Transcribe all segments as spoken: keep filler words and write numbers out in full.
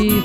de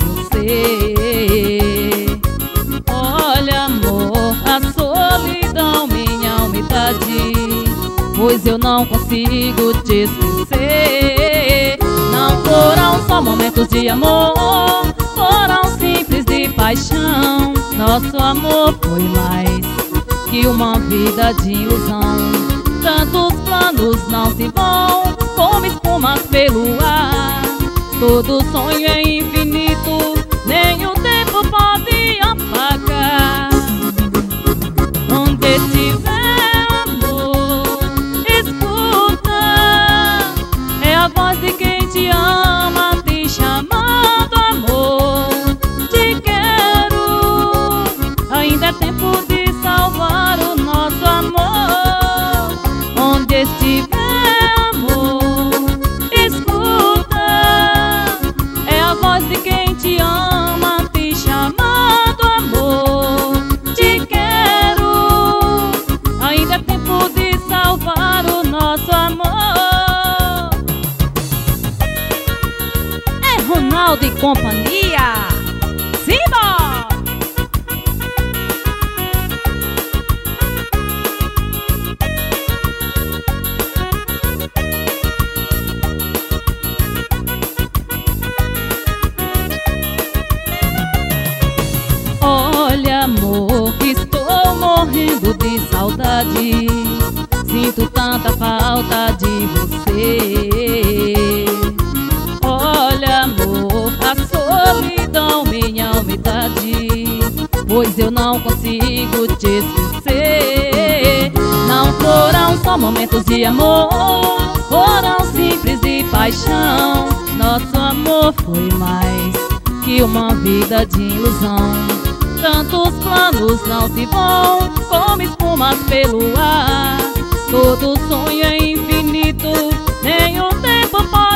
você. Olha, amor, a solidão, minha umidade, pois eu não consigo te esquecer. Não foram só momentos de amor, foram simples de paixão. Nosso amor foi mais que uma vida de ilusão. Tantos planos não se vão como espumas pelo ar. Todo sonho é infinito, nem o tempo pode apagar. Onde estiver, amor, escuta, é a voz de quem te ama te chamando, amor. Te quero, ainda é tempo de salvar o nosso amor. Onde estiver, amor, escuta, é a voz de quem te ama te chamando, amor. Te quero, ainda é tempo de salvar o nosso amor. É Ronaldo e companhia. Simbora! Olha, amor, estou morrendo de saudade. Sinto tanta falta de você. Olha, amor, a solidão, minha umidade, pois eu não consigo te esquecer. Não foram só momentos de amor, foram simples de paixão. Nosso amor foi mais que uma vida de ilusão. Tantos planos não se vão como espumas pelo ar. Todo sonho é infinito, nem o tempo pode